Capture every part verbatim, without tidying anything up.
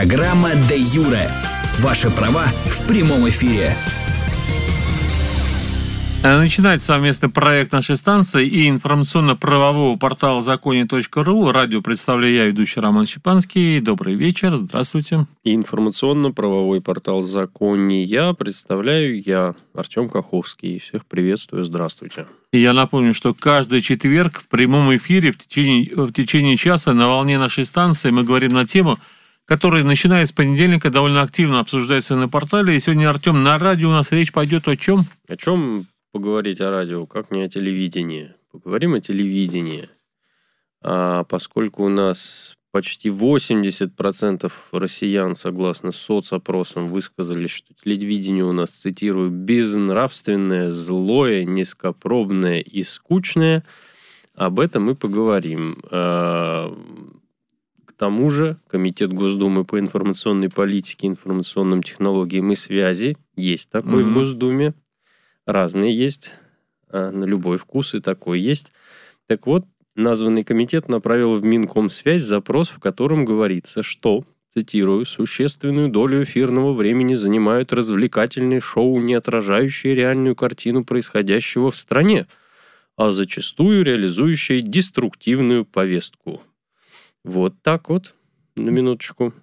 Программа «Де Юре». Ваши права в прямом эфире. Начинает совместный проект нашей станции и информационно-правового портала законе точка ру. Радио представляю я, ведущий Роман Щепанский. Добрый вечер, здравствуйте. И информационно-правовой портал «Законе» я представляю я, Артем Каховский. Всех приветствую, здравствуйте. И я напомню, что каждый четверг в прямом эфире в течение, в течение часа на волне нашей станции мы говорим на тему, которая, начиная с понедельника, довольно активно обсуждается на портале. И сегодня, Артем, на радио у нас речь пойдет о чем? О чем поговорить о радио, как не о телевидении? Поговорим о телевидении. А поскольку у нас почти восемьдесят процентов россиян, согласно соцопросам, высказались, что телевидение у нас, цитирую, безнравственное, злое, низкопробное и скучное, об этом мы поговорим. К тому же Комитет Госдумы по информационной политике, информационным технологиям и связи, есть такой mm-hmm. в Госдуме, разные есть, на любой вкус и такой есть. Так вот, названный комитет направил в Минкомсвязь запрос, в котором говорится, что, цитирую, «существенную долю эфирного времени занимают развлекательные шоу, не отражающие реальную картину происходящего в стране, а зачастую реализующие деструктивную повестку». Вот так вот, на минуточку.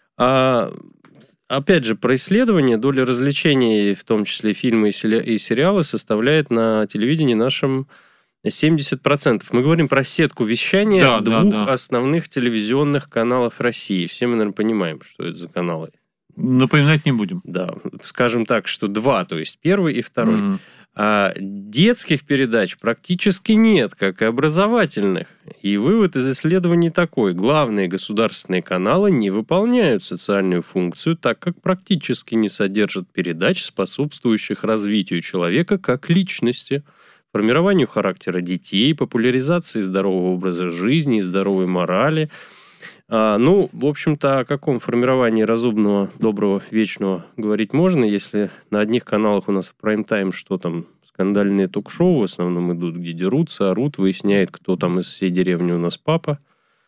А, опять же, про исследование доля развлечений, в том числе фильмы и сериалы, составляет на телевидении нашем семьдесят процентов. Мы говорим про сетку вещания да, двух да, да. основных телевизионных каналов России. Все мы, наверное, понимаем, что это за каналы. Напоминать не будем. Да, скажем так, что два, то есть первый и второй. Mm. А детских передач практически нет, как и образовательных. И вывод из исследований такой. Главные государственные каналы не выполняют социальную функцию, так как практически не содержат передач, способствующих развитию человека как личности, формированию характера детей, популяризации здорового образа жизни и здоровой морали. А, ну, в общем-то, о каком формировании разумного, доброго, вечного говорить можно, если на одних каналах у нас в прайм-тайм что там, скандальные ток-шоу в основном идут, где дерутся, орут, выясняет, кто там из всей деревни у нас папа.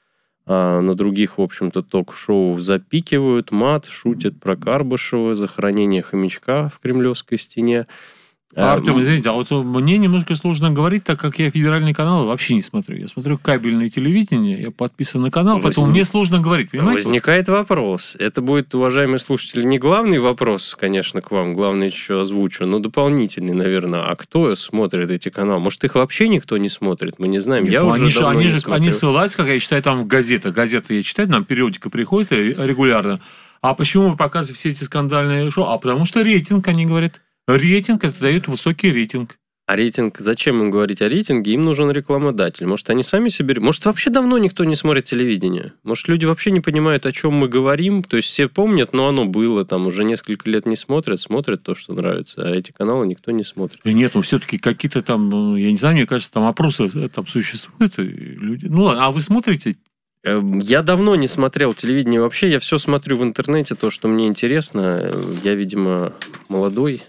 А на других, в общем-то, ток-шоу запикивают, мат, шутят про Карбышева, захоронение хомячка в Кремлевской стене. А, Артем, извините, а вот мне немножко сложно говорить, так как я федеральные каналы вообще не смотрю. Я смотрю кабельное телевидение, я подписан на канал, поэтому Возник... мне сложно говорить, понимаете? Возникает вопрос. Это будет, уважаемые слушатели, не главный вопрос, конечно, к вам, главное еще озвучу, но дополнительный, наверное. А кто смотрит эти каналы? Может, их вообще никто не смотрит? Мы не знаем. Нет, я ну, уже они, давно они не же, смотрю. Они ссылаются, как я читаю, там в газетах. Газеты я читаю, нам периодика приходит регулярно. А почему вы показываете все эти скандальные шоу? А потому что рейтинг, они говорят. Рейтинг, это дает высокий рейтинг. А рейтинг, зачем им говорить о рейтинге? Им нужен рекламодатель. Может, они сами себе... Может, вообще давно никто не смотрит телевидение? Может, люди вообще не понимают, о чем мы говорим? То есть, все помнят, но оно было, там уже несколько лет не смотрят, смотрят то, что нравится, а эти каналы никто не смотрит. Да нет, ну, все-таки какие-то там, я не знаю, мне кажется, там опросы там существуют, и люди... Ну, ладно, а вы смотрите... Я давно не смотрел телевидение вообще, я все смотрю в интернете, то, что мне интересно. Я, видимо, молодой.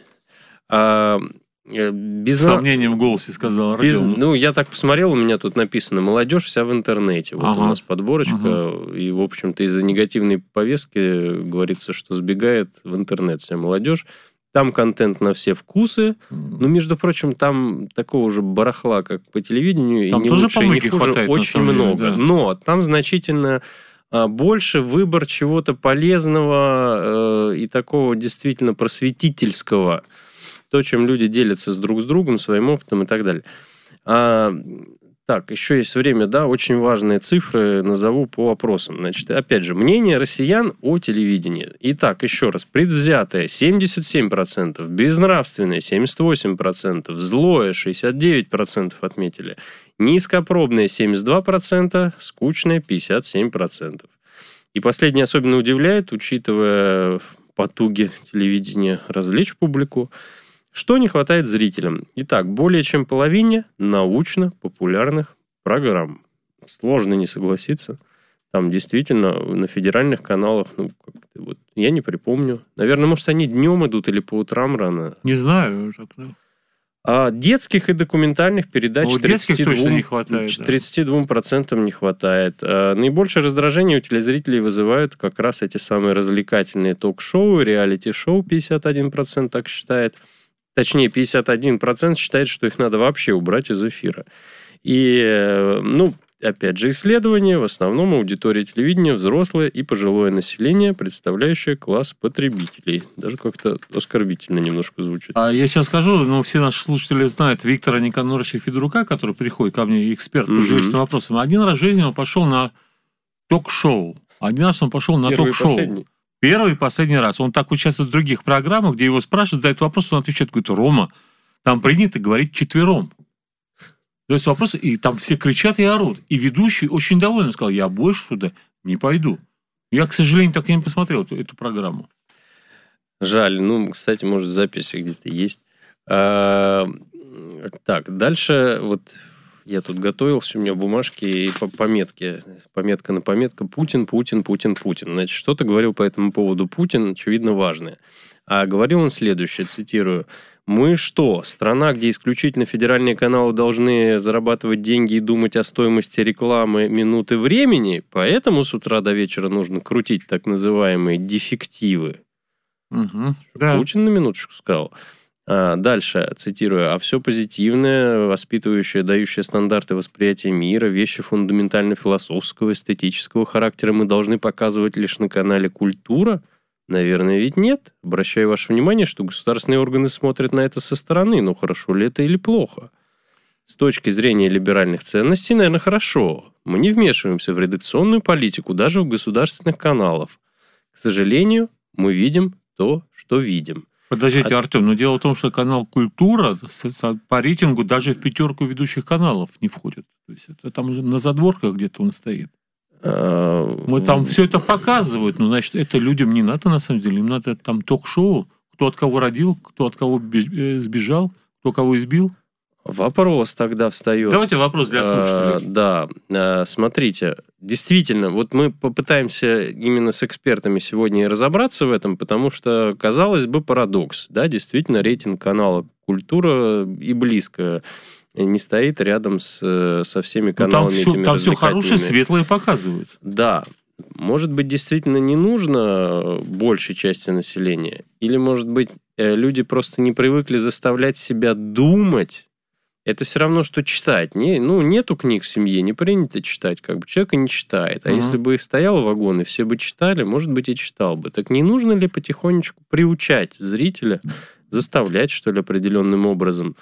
А, без... С сомнением в голосе сказал без... Ну, я так посмотрел, у меня тут написано «Молодежь вся в интернете». Вот ага. у нас подборочка. Ага. И, в общем-то, из-за негативной повестки говорится, что сбегает в интернет вся молодежь. Там контент на все вкусы. Но, между прочим, там такого же барахла, как по телевидению. Там и не тоже лучше, и не хуже, хватает, очень много. Деле, да. Но там значительно... больше выбор чего-то полезного э, и такого действительно просветительского. То, чем люди делятся с друг с другом, своим опытом и так далее. А, так, еще есть время, да, очень важные цифры назову по опросам. Значит, опять же, мнение россиян о телевидении. Итак, еще раз, предвзятое семьдесят семь процентов, безнравственное семьдесят восемь процентов, злое шестьдесят девять процентов отметили, низкопробное семьдесят два процента, скучное пятьдесят семь процентов. И последнее особенно удивляет, учитывая потуги телевидения развлечь публику, что не хватает зрителям. Итак, более чем половине научно-популярных программ. Сложно не согласиться. Там действительно на федеральных каналах, ну, как-то вот, я не припомню. Наверное, может, они днем идут или по утрам рано. Не знаю. А детских и документальных передач ну, детских точно не хватает. тридцать два процента не хватает. А наибольшее раздражение у телезрителей вызывают как раз эти самые развлекательные ток-шоу, реалити-шоу, пятьдесят один процент так считает. Точнее, пятьдесят один процент считает, что их надо вообще убрать из эфира. И, ну, опять же, исследования, в основном аудитория телевидения, взрослое и пожилое население, представляющее класс потребителей. Даже как-то оскорбительно немножко звучит. А я сейчас скажу, ну, все наши слушатели знают Виктора Никоноровича Федорука, который приходит ко мне, эксперт по жилищным вопросам. Один раз в жизни он пошел на ток-шоу. Один раз он пошел на Первый ток-шоу. Последний. Первый и последний раз. Он так участвует в других программах, где его спрашивают, задают вопрос, он отвечает, говорит, Рома, там принято говорить четвером. Задаются вопросы, и там все кричат и орут. И ведущий очень довольный сказал, я больше туда не пойду. Я, к сожалению, так и не посмотрел эту, эту программу. Жаль. Ну, кстати, может, записи где-то есть. А, так, дальше вот я тут готовился, у меня бумажки и пометки. Пометка на пометка. Путин, Путин, Путин, Путин. Значит, что-то говорил по этому поводу Путин, очевидно, важное. А говорил он следующее, цитирую. «Мы что, страна, где исключительно федеральные каналы должны зарабатывать деньги и думать о стоимости рекламы минуты времени, поэтому с утра до вечера нужно крутить так называемые дефективы». Угу. Да. Путин на минуточку сказал. А, дальше, цитирую. «А все позитивное, воспитывающее, дающее стандарты восприятия мира, вещи фундаментально-философского, эстетического характера мы должны показывать лишь на канале «Культура»?» Наверное, ведь нет. Обращаю ваше внимание, что государственные органы смотрят на это со стороны. Ну, хорошо ли это или плохо? С точки зрения либеральных ценностей, наверное, хорошо. Мы не вмешиваемся в редакционную политику, даже в государственных каналах. К сожалению, мы видим то, что видим. Подождите, а... Артем, но дело в том, что канал «Культура» по рейтингу даже в пятерку ведущих каналов не входит. То есть это там уже на задворках где-то он стоит. Мы там все это показывают, но, значит, это людям не надо, на самом деле. Им надо там ток-шоу, кто от кого родил, кто от кого сбежал, кто кого избил. Вопрос тогда встает. Давайте вопрос для слушателей. А, да, смотрите, действительно, вот мы попытаемся именно с экспертами сегодня разобраться в этом, потому что, казалось бы, парадокс. Да, действительно, рейтинг канала «Культура» и близко не стоит рядом с, со всеми каналами. Ну, там все, там все хорошее, светлое показывают. Да. Может быть, действительно не нужно большей части населения? Или, может быть, люди просто не привыкли заставлять себя думать? Это все равно, что читать. Не, ну, нету книг в семье, не принято читать. Как бы человек и не читает. А uh-huh. если бы их стоял вагон, и все бы читали, может быть, и читал бы. Так не нужно ли потихонечку приучать зрителя, заставлять, что ли, определенным образом?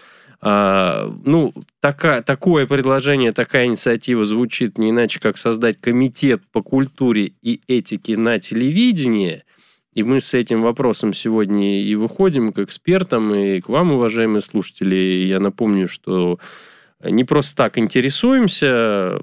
А, ну, така, такое предложение, такая инициатива звучит не иначе, как создать комитет по культуре и этике на телевидении. И мы с этим вопросом сегодня и выходим к экспертам, и к вам, уважаемые слушатели. Я напомню, что не просто так интересуемся.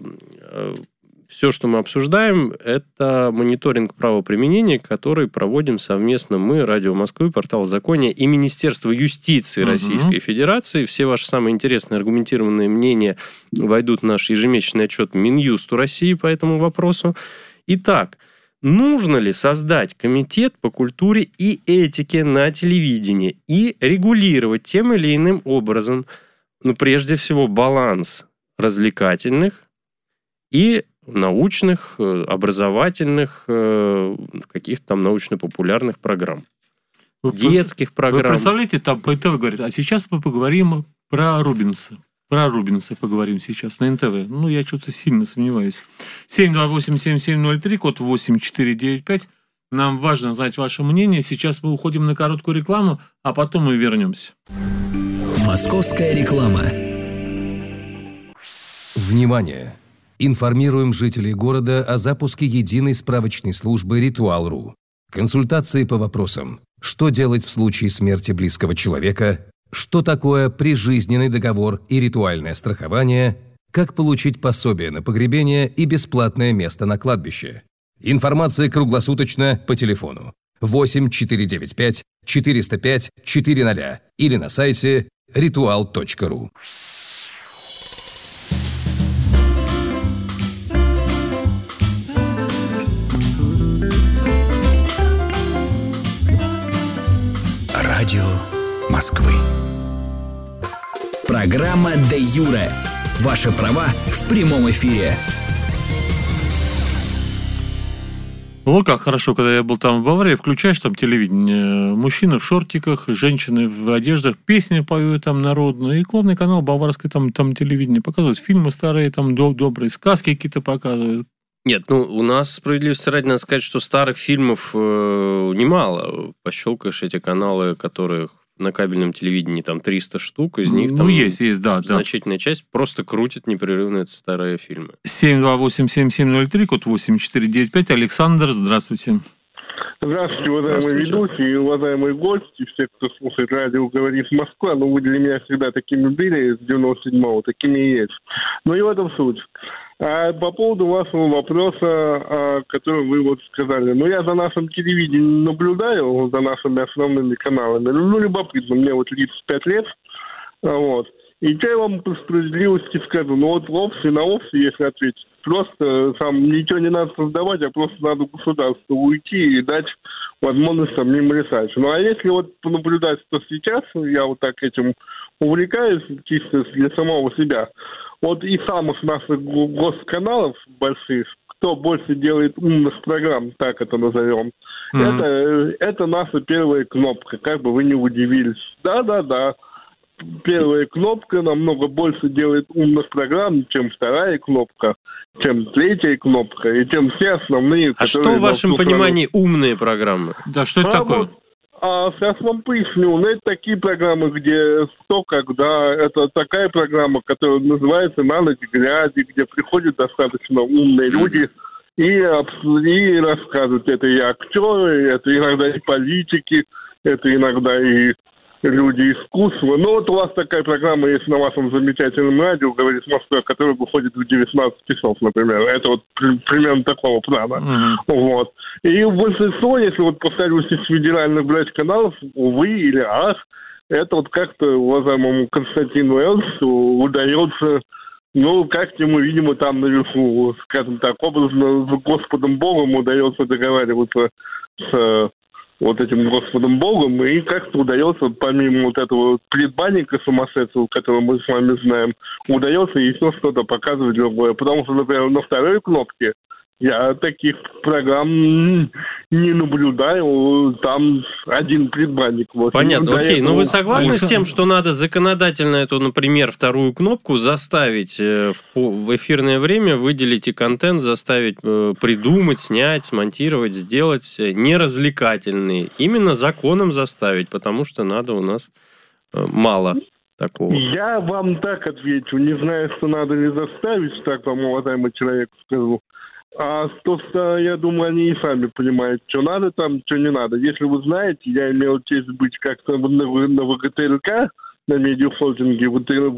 Все, что мы обсуждаем, это мониторинг правоприменения, который проводим совместно мы, Радио Москвы, портал Закония и Министерство юстиции uh-huh. Российской Федерации. Все ваши самые интересные аргументированные мнения войдут в наш ежемесячный отчет Минюсту России по этому вопросу. Итак, нужно ли создать комитет по культуре и этике на телевидении и регулировать тем или иным образом, ну, прежде всего, баланс развлекательных и научных, образовательных, каких-то там научно-популярных программ. Вы, детских программ. Вы представляете, там по эн тэ вэ говорят, а сейчас мы поговорим про Рубинса. Про Рубинса поговорим сейчас на эн тэ вэ. Ну, я что-то сильно сомневаюсь. семь два восемь семь семь ноль три, код восемь четыре девять пять. Нам важно знать ваше мнение. Сейчас мы уходим на короткую рекламу, а потом мы вернемся. Московская реклама. Внимание! Информируем жителей города о запуске единой справочной службы «Ритуал.ру». Консультации по вопросам: что делать в случае смерти близкого человека, что такое прижизненный договор и ритуальное страхование, как получить пособие на погребение и бесплатное место на кладбище. Информация круглосуточно по телефону восемь четыре девять пять четыреста пять четыреста или на сайте ритуал точка ру. Радио Москвы. Программа «Де юре». Ваши права в прямом эфире. Вот как хорошо, когда я был там в Баварии, включаешь там телевидение, мужчины в шортиках, женщины в одеждах, песни поют там народные, и главный канал баварское там, там телевидение показывают, фильмы старые, там добрые, сказки какие-то показывают. Нет, ну, у нас, справедливости ради, надо сказать, что старых фильмов э, немало. Пощелкаешь эти каналы, которые на кабельном телевидении там триста штук, из них ну, там есть, есть, да, значительная да. часть просто крутит непрерывно эти старые фильмы. семь два восемь семь семь ноль три, код восемь четыре девять пять. Александр, здравствуйте. Здравствуйте, уважаемые ведущие и уважаемые гости, все, кто слушает радио «Говорит Москва». Ну, вы для меня всегда такими были, с девяносто седьмого, такими и есть. Но и в этом суть. А по поводу вашего вопроса, который вы вот сказали. Ну, я за нашим телевидением наблюдаю, за нашими основными каналами. Ну, любопытно, мне вот тридцать пять лет, вот. И я вам по справедливости скажу, ну вот в опции, на опции, если ответить, просто там ничего не надо создавать, а просто надо государству уйти и дать возможность самим решать. Ну а если вот понаблюдать, что сейчас, я вот так этим увлекаюсь чисто для самого себя, вот и самых наших госканалов больших, кто больше делает умных программ, так это назовем, mm-hmm. это, это наша первая кнопка, как бы вы не удивились. Да-да-да. Первая кнопка намного больше делает умных программ, чем вторая кнопка, чем третья кнопка, и чем все основные... А что в вашем понимании умные программы? Да, что это а такое? Вот, а сейчас вам поясню. Ну, это такие программы, где что, когда... Это такая программа, которая называется «На ночь глядя», где приходят достаточно умные люди и, и рассказывают. Это и актеры, это иногда и политики, это иногда и... люди искусства. Ну, вот у вас такая программа есть на вашем замечательном радио, говорит Москва, которая выходит в девятнадцать часов, например. Это вот при, примерно такого плана. Mm-hmm. Вот. И большинство, если вот повторюсь, из федеральных, блядь, каналов, увы или ах, это вот как-то уважаемому Константину Эльсу удается, ну, как ему, видимо, там наверху, скажем так, образно с Господом Богом удается договариваться с вот этим Господом Богом, и как-то удается, помимо вот этого предбанника сумасшедшего, которого мы с вами знаем, удается еще что-то показывать другое. Потому что, например, на второй кнопке я таких программ не наблюдаю, там один предбанник. Вот. Понятно, ну, окей. этого... Но вы согласны с тем, что надо законодательно эту, например, вторую кнопку заставить в эфирное время выделить и контент, заставить придумать, снять, смонтировать, сделать неразвлекательный. Именно законом заставить, потому что надо у нас мало такого. Я вам так отвечу, не знаю, что надо ли заставить, так вам, уважаемый человек, скажу. А то, что, я думаю, они и сами понимают, что надо там, что не надо. Если вы знаете, я имел честь быть как-то на, на ВГТРК, на медиахолдинге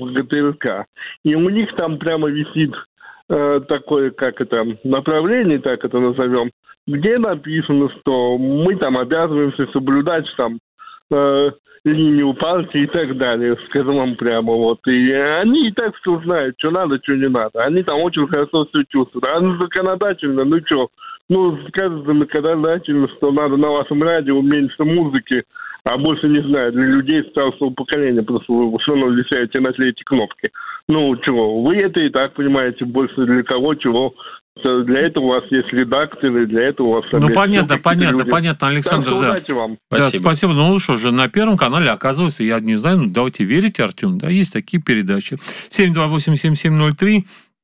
ВГТРК, и у них там прямо висит э, такое, как это, направление, так это назовем, где написано, что мы там обязываемся соблюдать там э, линию партии и так далее, скажем вам прямо, вот. И они и так все знают, что надо, что не надо. Они там очень хорошо все чувствуют. А законодательно, ну что, ну, скажут законодательно, что надо на вашем радио меньше музыки, а больше не знаю, для людей старшего поколения, потому что вы все равно висяете на эти кнопки. Ну, чего, вы это и так понимаете, больше для кого, чего. Для этого у вас есть редакторы, для этого у вас... Ну, понятно, понятно, люди. понятно, Александр. Так, да. удачи вам. Да, спасибо. спасибо. Ну, что же, на Первом канале, оказывается, я не знаю, ну, давайте верить, Артем, да, есть такие передачи. семь два восемь семь семь ноль три.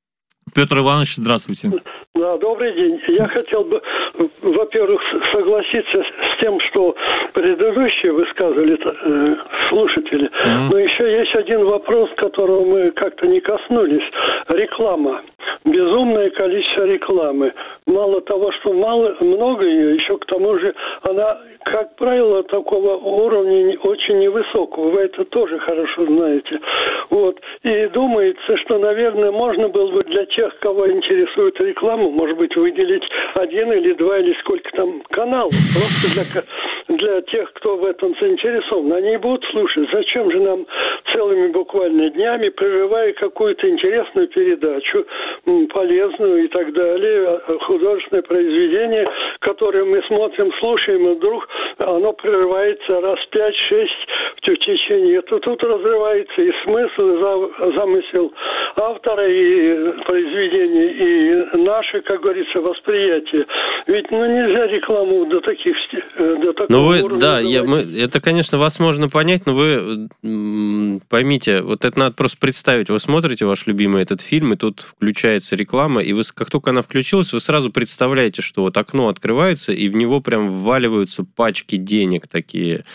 Петр Иванович, здравствуйте. Да, добрый день. Я хотел бы, во-первых, согласиться с тем, что предыдущие высказывали э, слушатели. Mm-hmm. Но еще есть один вопрос, которого мы как-то не коснулись. Реклама. Безумное количество рекламы. Мало того, что мало, много ее, еще к тому же она, как правило, такого уровня очень невысокого. Вы это тоже хорошо знаете. Вот. И думается, что, наверное, можно было бы для тех, кого интересует реклама, может быть, выделить один или два или сколько там каналов. Просто для, для тех, кто в этом заинтересован. Они будут слушать. Зачем же нам целыми буквально днями, прерывая какую-то интересную передачу, полезную и так далее, художественное произведение, которое мы смотрим, слушаем, и вдруг оно прерывается раз пять-шесть в течение. То тут разрывается и смысл, и замысел автора, и произведения, и наше, как говорится, восприятие. Ведь ну нельзя рекламу до таких до такого ну вы, уровня. Да, я, мы, это, конечно, вас можно понять, но вы м, поймите, вот это надо просто представить. Вы смотрите ваш любимый этот фильм, и тут включается реклама, и вы, как только она включилась, вы сразу представляете, что вот окно открывается, и в него прям вваливаются пачки денег такие,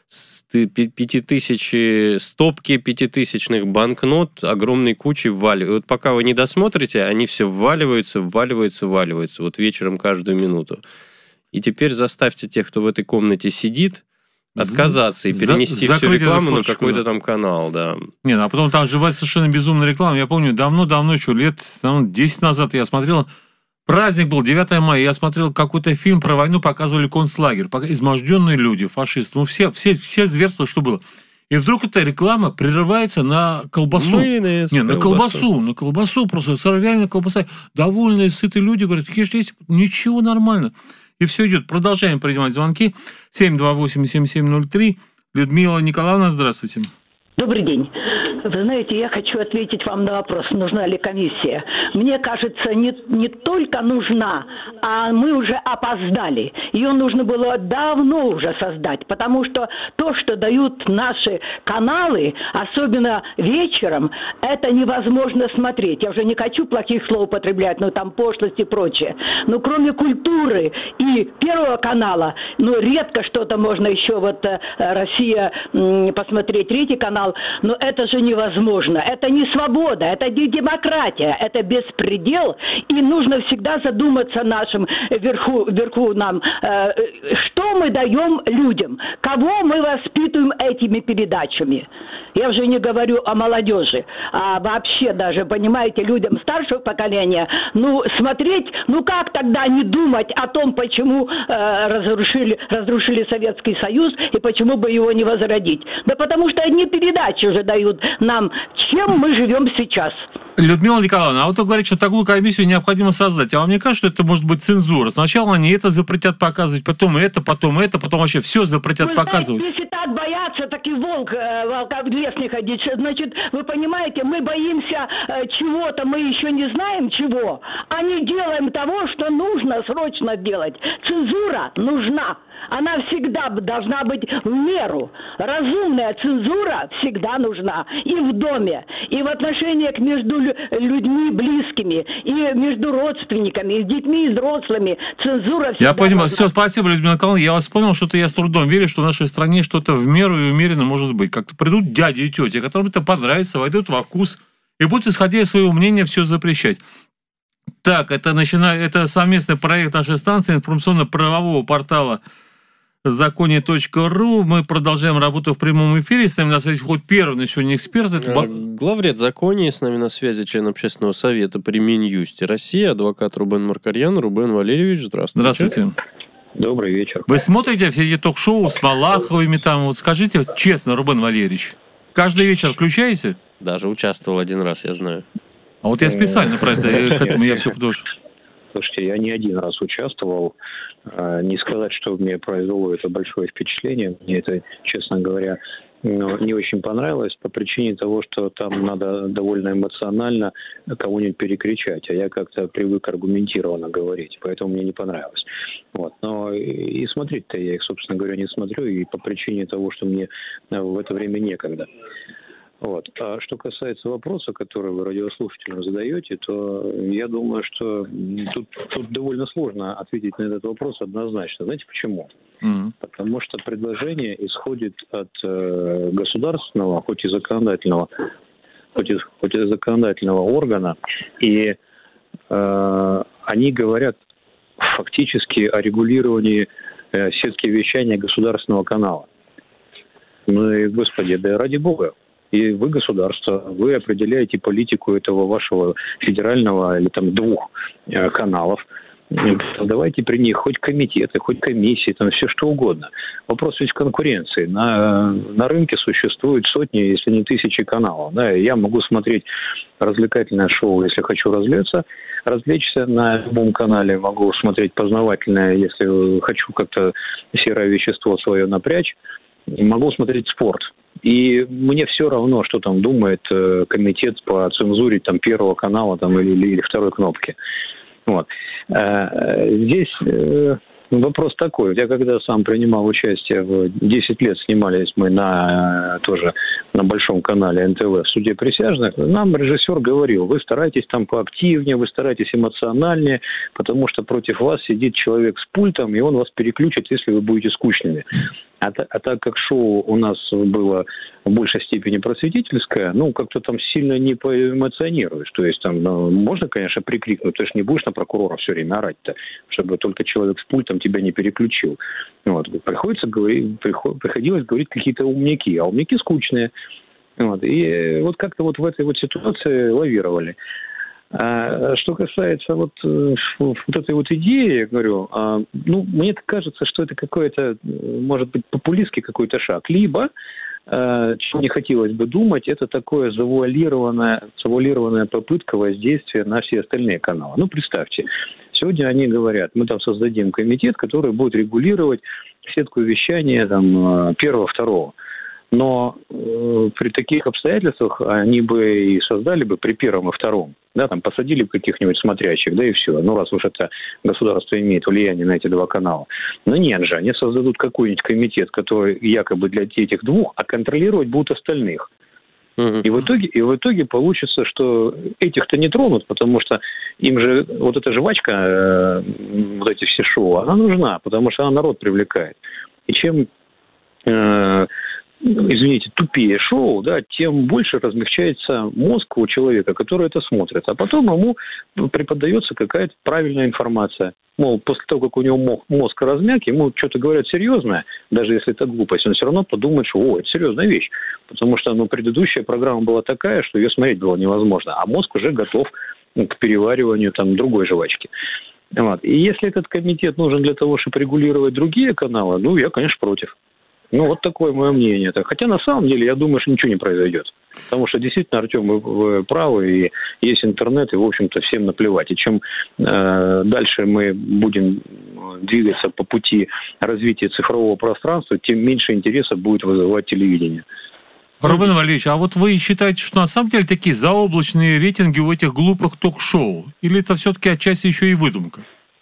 пятитысячи, стопки пятитысячных банкнот, огромной кучей вваливаются. Вот пока вы не досмотрите, они все вваливаются, вваливаются, вваливаются. Вот вечером каждую минуту. И теперь заставьте тех, кто в этой комнате сидит, отказаться и перенести За, всю рекламу на какой-то да. там канал, да. Не, ну, а потом там же бывает совершенно безумная реклама. Я помню, давно-давно, еще лет десять назад я смотрел, праздник был, девятое мая, я смотрел какой-то фильм про войну, показывали концлагерь, изможденные люди, фашисты, ну, все, все, все зверства, что было. И вдруг эта реклама прерывается на колбасу. Майонез, Не, на колбасу, на колбасу, просто реально колбаса. Довольные, сытые люди говорят, ешь, есть, ничего, нормально. И все идет. Продолжаем принимать звонки. семь два восемь семь семь ноль три. Людмила Николаевна, здравствуйте. Добрый день. Вы знаете, я хочу ответить вам на вопрос, нужна ли комиссия. Мне кажется, не, не только нужна, а мы уже опоздали. Ее нужно было давно уже создать, потому что то, что дают наши каналы, особенно вечером, это невозможно смотреть. Я уже не хочу плохих слов употреблять, но там пошлость и прочее. Но кроме культуры и Первого канала, ну, редко что-то можно еще, вот Россия, посмотреть Третий канал, но это же невозможно. Это не свобода, это не демократия, это беспредел. И нужно всегда задуматься нашим вверху, вверху нам, э, что мы даем людям, кого мы воспитываем этими передачами. Я уже не говорю о молодежи, а вообще даже, понимаете, людям старшего поколения, ну, смотреть, ну, как тогда не думать о том, почему э, разрушили, разрушили Советский Союз и почему бы его не возродить? Да потому что одни передачи уже дают нам, чем мы живем сейчас. Людмила Николаевна, а вот вы говорите, что такую комиссию необходимо создать. А вам не кажется, что это может быть цензура? Сначала они это запретят показывать, потом это, потом это, потом вообще все запретят вы показывать. Знаете, если так боятся, так и волк, э, волка в лес не ходить. Значит, вы понимаете, мы боимся э, чего-то, мы еще не знаем чего, а не делаем того, что нужно срочно делать. Цензура нужна. Она всегда должна быть в меру. Разумная цензура всегда нужна. И в доме, и в отношениях между людьми близкими, и между родственниками, и с детьми, и взрослыми. Цензура всегда Я понимаю. нужна. Все, спасибо, Людмила Николаевна. Я вас понял, что-то я с трудом верю, что в нашей стране что-то в меру и умеренно может быть. Как-то придут дяди и тети, которым это понравится, войдут во вкус, и будут, исходя из своего мнения, все запрещать. Так, это, начина... это совместный проект нашей станции информационно-правового портала законе точка ру. Мы продолжаем работу в прямом эфире. С нами на связи хоть первый, но сегодня эксперт. Это... Главред законе, с нами на связи член общественного совета при Минюсте России, адвокат Рубен Маркарьян. Рубен Валерьевич, здравствуйте. Здравствуйте. Добрый вечер. Вы смотрите все эти ток-шоу с Малаховыми там? Вот скажите честно, Рубен Валерьевич, каждый вечер включаете? Даже участвовал один раз, я знаю. А вот я специально про это, к этому я все потому. Слушайте, я не один раз участвовал. Не сказать, что мне произвело это большое впечатление. Мне это, честно говоря, не очень понравилось по причине того, что там надо довольно эмоционально кого-нибудь перекричать, а я как-то привык аргументированно говорить, поэтому мне не понравилось. Вот. Но и смотреть-то я их, собственно говоря, не смотрю, и по причине того, что мне в это время некогда. Вот. А что касается вопроса, который вы радиослушателям задаете, то я думаю, что тут, тут довольно сложно ответить на этот вопрос однозначно. Знаете почему? Mm-hmm. Потому что предложение исходит от э, государственного, хоть и законодательного, хоть и, хоть и законодательного органа, и э, они говорят фактически о регулировании э, сетки вещания государственного канала. Ну и, господи, да ради бога. И вы, государство, вы определяете политику этого вашего федерального или там двух э, каналов. давайте при них хоть комитеты, хоть комиссии, там все что угодно. Вопрос ведь в конкуренции. На, на рынке существует сотни, если не тысячи каналов. Да, я могу смотреть развлекательное шоу, если хочу развлечься, развлечься на любом канале, могу смотреть познавательное, если хочу как-то серое вещество свое напрячь, могу смотреть спорт. И мне все равно, что там думает э, комитет по цензуре там, первого канала там, или, или второй кнопки. Вот. Э, здесь э, вопрос такой. Я когда сам принимал участие, в десять лет снимались мы на, тоже на большом канале эн тэ вэ в суде присяжных, нам режиссер говорил, вы старайтесь там поактивнее, вы старайтесь эмоциональнее, потому что против вас сидит человек с пультом, и он вас переключит, если вы будете скучными. А, а так как шоу у нас было в большей степени просветительское, ну, как-то там сильно не поэмоционируешь. То есть там ну, можно, конечно, прикрикнуть, ты же не будешь на прокурора все время орать-то, чтобы только человек с пультом тебя не переключил. Вот. Приходится говорить, приход, приходилось говорить какие-то умняки, а умняки скучные. Вот. И вот как-то вот в этой вот ситуации лавировали. А что касается вот, вот этой вот идеи, я говорю, а, ну, мне кажется, что это какой-то, может быть, популистский какой-то шаг. Либо, а, чего не хотелось бы думать, это такое завуалированная, завуалированная попытка воздействия на все остальные каналы. Ну, представьте, сегодня они говорят, мы там создадим комитет, который будет регулировать сетку вещания там, первого, второго. Но э, при таких обстоятельствах они бы и создали бы при первом и втором. Да, там посадили бы каких-нибудь смотрящих, да и все. Ну, раз уж это государство имеет влияние на эти два канала. Но нет же, они создадут какой-нибудь комитет, который якобы для этих двух, а контролировать будут остальных. И в итоге, и в итоге получится, что этих-то не тронут, потому что им же вот эта жвачка, э, вот эти все шоу, она нужна, потому что она народ привлекает. И чем... Э, извините, тупее шоу, да, тем больше размягчается мозг у человека, который это смотрит. А потом ему преподается какая-то правильная информация. Мол, после того, как у него мозг размяк, ему что-то говорят серьезное, даже если это глупость, он все равно подумает, что о, это серьезная вещь. Потому что ну, предыдущая программа была такая, что ее смотреть было невозможно. А мозг уже готов к перевариванию там, другой жвачки. Вот. И если этот комитет нужен для того, чтобы регулировать другие каналы, ну, я, конечно, против. Ну, вот такое мое мнение. Хотя, на самом деле, я думаю, что ничего не произойдет. Потому что, действительно, Артем, вы, вы правы, и есть интернет, и, в общем-то, всем наплевать. И чем э, дальше мы будем двигаться по пути развития цифрового пространства, тем меньше интереса будет вызывать телевидение. Рубен Валерьевич, а вот вы считаете, что на самом деле такие заоблачные рейтинги у этих глупых ток-шоу? Или это все-таки отчасти еще и выдумка?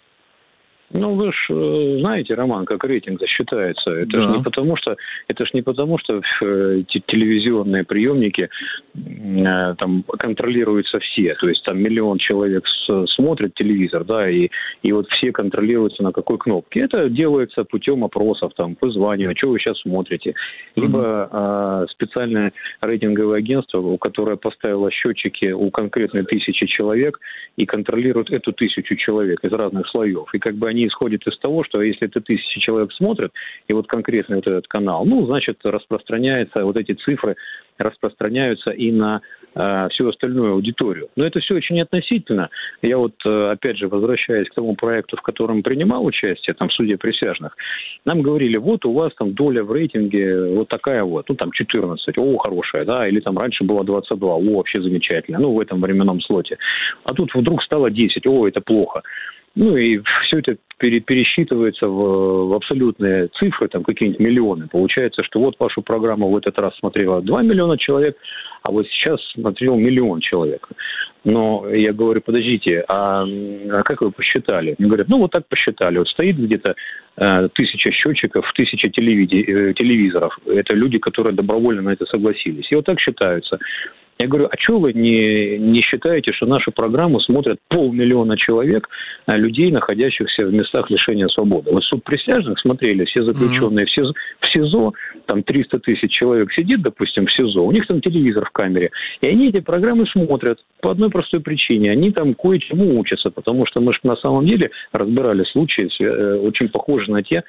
Ну, вы же знаете, Роман, как рейтинг считается. Это да. ж не потому, что это ж не потому, что телевизионные приемники э, там контролируются все. То есть там миллион человек с, смотрят телевизор, да, и, и вот все контролируются на какой кнопке. Это делается путем опросов, там, вызвания, что вы сейчас смотрите. Либо э, специальное рейтинговое агентство, которое поставило счетчики у конкретной тысячи человек и контролирует эту тысячу человек из разных слоев. И как бы они исходит из того, что если это тысячи человек смотрят, и вот конкретно вот этот канал, ну, значит, распространяется, вот эти цифры распространяются и на э, всю остальную аудиторию. Но это все очень относительно. Я вот, э, опять же, возвращаясь к тому проекту, в котором принимал участие, там, в суде присяжных, нам говорили, вот у вас там доля в рейтинге вот такая вот, ну, там, четырнадцать, о, хорошая, да, или там раньше было двадцать два, о, вообще замечательно, ну, в этом временном слоте. А тут вдруг стало десять, о, это плохо. Ну и все это пересчитывается в, в абсолютные цифры, там какие-нибудь миллионы. Получается, что вот вашу программу в этот раз смотрело два миллиона человек, а вот сейчас смотрел миллион человек. Но я говорю, подождите, а, а как вы посчитали? Мне говорят, ну вот так посчитали. Вот стоит где-то э, тысяча счетчиков, тысяча телевизи- э, телевизоров. Это люди, которые добровольно на это согласились. И вот так считаются. Я говорю, а что вы не, не считаете, что нашу программу смотрят полмиллиона человек, людей, находящихся в местах лишения свободы? Вот суд присяжных смотрели, все заключенные mm-hmm. в СИЗО, там триста тысяч человек сидит, допустим, в СИЗО, у них там телевизор в камере, и они эти программы смотрят по одной простой причине. Они там кое-чему учатся, потому что мы же на самом деле разбирали случаи, очень похожие на те,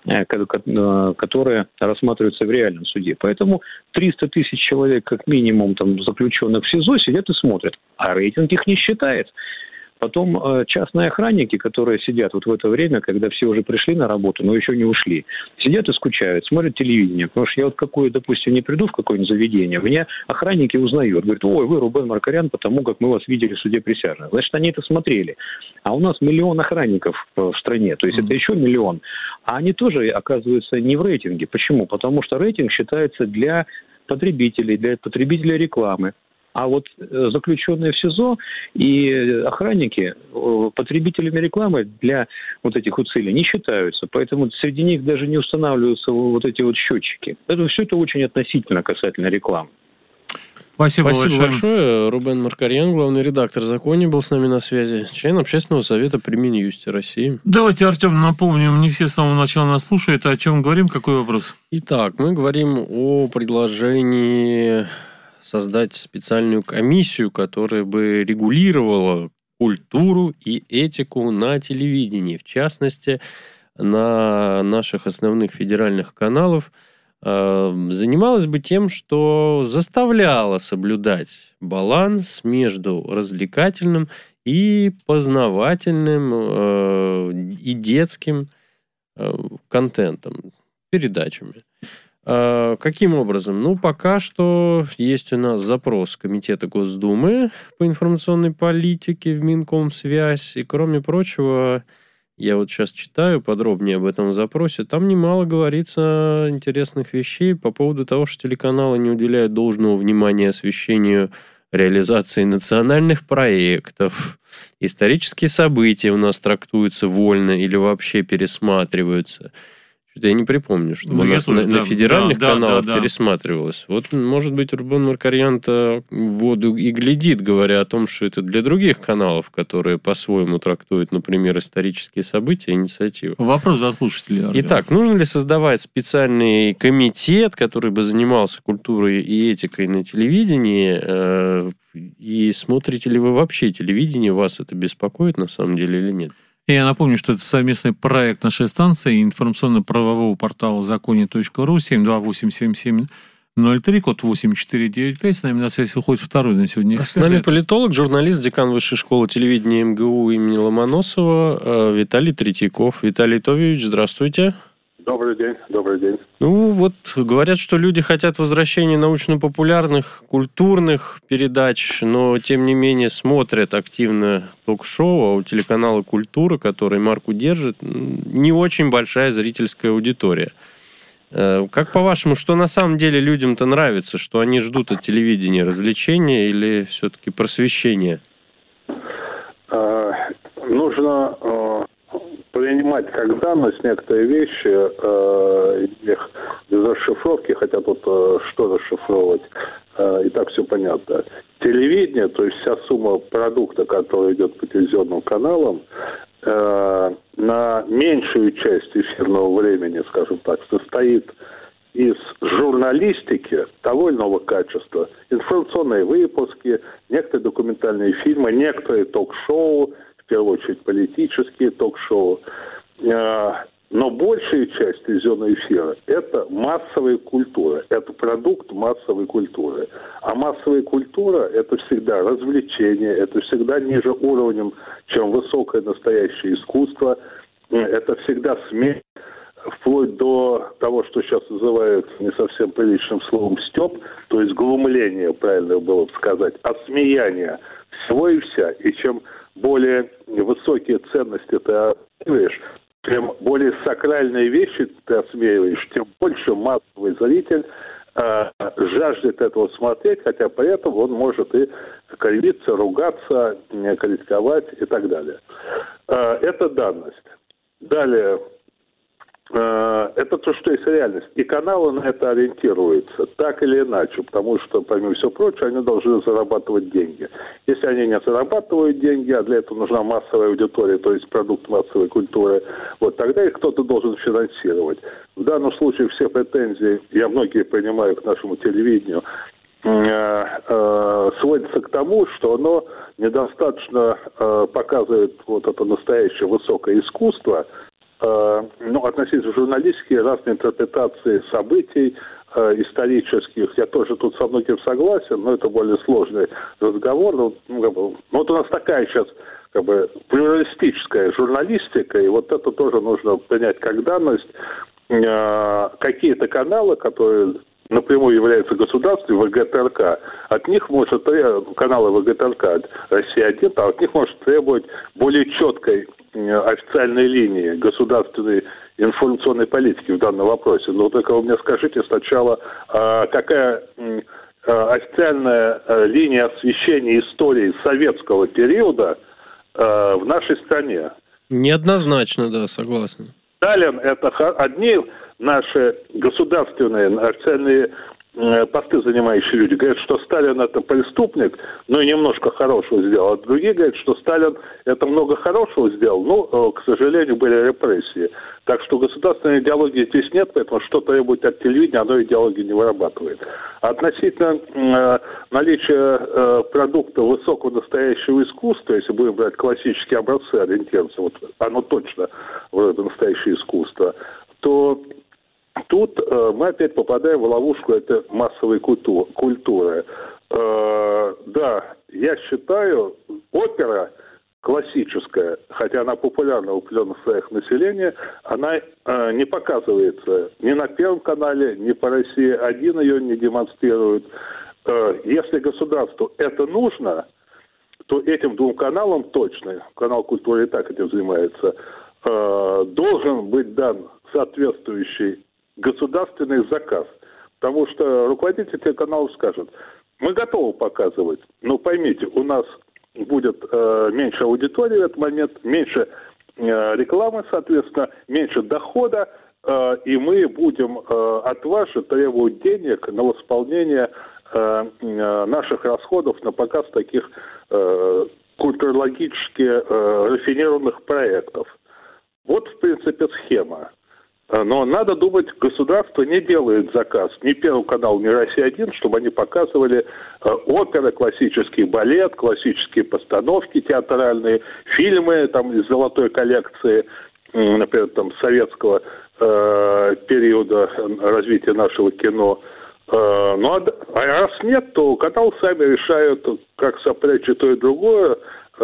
которые рассматриваются в реальном суде. Поэтому триста тысяч человек, как минимум, там, заключенных в СИЗО, сидят и смотрят, а рейтинг их не считает. Потом э, частные охранники, которые сидят вот в это время, когда все уже пришли на работу, но еще не ушли, сидят и скучают, смотрят телевидение. Потому что я вот какое, допустим, не приду в какое-нибудь заведение, меня охранники узнают. Говорят, ой, вы Рубен Маркарян, потому как мы вас видели в суде присяжных. Значит, они это смотрели. А у нас миллион охранников в стране, то есть mm-hmm. это еще миллион. А они тоже оказываются не в рейтинге. Почему? Потому что рейтинг считается для потребителей, для потребителей рекламы. А вот заключенные в СИЗО и охранники потребителями рекламы для вот этих вот целей не считаются. Поэтому среди них даже не устанавливаются вот эти вот счетчики. Это все это очень относительно касательно рекламы. Спасибо, Спасибо большое. большое. Рубен Маркарян, главный редактор «Законе», был с нами на связи. Член Общественного совета при Минюсте России. Давайте, Артем, напомним, не все с самого начала нас слушают. О чем говорим? Какой вопрос? Итак, мы говорим о предложении создать специальную комиссию, которая бы регулировала культуру и этику на телевидении. В частности, на наших основных федеральных каналах занималась бы тем, что заставляла соблюдать баланс между развлекательным и познавательным и детским контентом, передачами. Каким образом? Ну, пока что есть у нас запрос Комитета Госдумы по информационной политике в Минкомсвязь. И, кроме прочего, я вот сейчас читаю подробнее об этом запросе. Там немало говорится интересных вещей по поводу того, что телеканалы не уделяют должного внимания освещению реализации национальных проектов. Исторические события у нас трактуются вольно или вообще пересматриваются. Я не припомню, что ну, у нас на, да, на федеральных да, каналах да, да, пересматривалось. Вот, может быть, Рубен Маркарян-то в воду и глядит, говоря о том, что это для других каналов, которые по-своему трактуют, например, исторические события и инициативы. Вопрос за слушателей. Итак, нужно ли создавать специальный комитет, который бы занимался культурой и этикой на телевидении? И смотрите ли вы вообще телевидение? Вас это беспокоит на самом деле или нет? Я напомню, что это совместный проект нашей станции информационно-правового портала законе точка ру семь два восемь семь семь ноль три, код восемь четыре девять пять. С нами на связь выходит второй на сегодня эксперт. С нами политолог, журналист, декан Высшей школы телевидения эм гэ у имени Ломоносова Виталий Третьяков. Виталий Товьевич, здравствуйте. Добрый день, добрый день. Ну, вот говорят, что люди хотят возвращения научно-популярных, культурных передач, но, тем не менее, смотрят активно ток-шоу, а у телеканала «Культура», который марку держит, не очень большая зрительская аудитория. Как по-вашему, что на самом деле людям-то нравится? Что они ждут от телевидения? Развлечения или все-таки просвещения? А, нужно... принимать как данность некоторые вещи, э, их без расшифровки, хотя тут э, что расшифровывать, э, и так все понятно. Телевидение, то есть вся сумма продукта, который идет по телевизионным каналам, э, на меньшую часть эфирного времени, скажем так, состоит из журналистики того или иного качества, информационные выпуски, некоторые документальные фильмы, некоторые ток-шоу, в первую очередь политические ток-шоу. Но большая часть телевизионного эфира – это массовая культура, это продукт массовой культуры. А массовая культура – это всегда развлечение, это всегда ниже уровнем, чем высокое настоящее искусство, это всегда смесь, вплоть до того, что сейчас называют не совсем приличным словом «стёб», то есть глумление, правильно было бы сказать, осмеяние всего и вся. И чем более высокие ценности ты осмеиваешь, тем более сакральные вещи ты осмеиваешь, тем больше массовый зритель э, жаждет этого смотреть, хотя при этом он может и кривиться, ругаться, критиковать и так далее. Э, это данность. Далее. Это то, что есть реальность. И каналы на это ориентируются, так или иначе, потому что, помимо всего прочего, они должны зарабатывать деньги. Если они не зарабатывают деньги, а для этого нужна массовая аудитория, то есть продукт массовой культуры, вот тогда их кто-то должен финансировать. В данном случае все претензии, я многие понимаю, к нашему телевидению, сводится к тому, что оно недостаточно показывает вот это настоящее высокое искусство, ну, относительно журналистики, разные интерпретации событий э, исторических. Я тоже тут со многим согласен, но это более сложный разговор. Ну, ну, вот у нас такая сейчас как бы плюралистическая журналистика, и вот это тоже нужно принять как данность. Какие-то каналы, которые напрямую являются государством, ВГТРК, от них может, каналы ВГТРК, Россия-один, а от них может требовать более четкой официальной линии государственной информационной политики в данном вопросе. Но только вы мне скажите сначала, какая официальная линия освещения истории советского периода в нашей стране? Неоднозначно, да, согласен. Сталин – это одни наши государственные официальные посты занимающие люди говорят, что Сталин это преступник, но и немножко хорошего сделал. А другие говорят, что Сталин это много хорошего сделал, но, к сожалению, были репрессии. Так что государственной идеологии здесь нет, поэтому что требует от телевидения, оно идеологию не вырабатывает. Относительно э, наличия э, продукта высокого настоящего искусства, если будем брать классические образцы, ориентироваться, вот оно точно вроде настоящее искусство, то тут э, мы опять попадаем в ловушку этой массовой культу- культуры. Э, да, я считаю, опера классическая, хотя она популярна в определенных слоях населения, она э, не показывается ни на Первом канале, ни по России один ее не демонстрирует. Э, если государству это нужно, то этим двум каналам точно, канал культуры и так этим занимается, э, должен быть дан соответствующий государственный заказ. Потому что руководитель телеканалов скажет, мы готовы показывать, но поймите, у нас будет э, меньше аудитории в этот момент, меньше э, рекламы, соответственно, меньше дохода, э, и мы будем э, от вас же требовать денег на восполнение э, э, наших расходов на показ таких э, культурологически э, рафинированных проектов. Вот, в принципе, схема. Но надо думать, государство не делает заказ ни Первый канал, ни Россия-один, чтобы они показывали э, оперы, классический балет, классические постановки театральные, фильмы там из золотой коллекции, э, например, там советского э, периода развития нашего кино. Э, ну, а раз нет, то каналы сами решают, как сопрячь и то, и другое,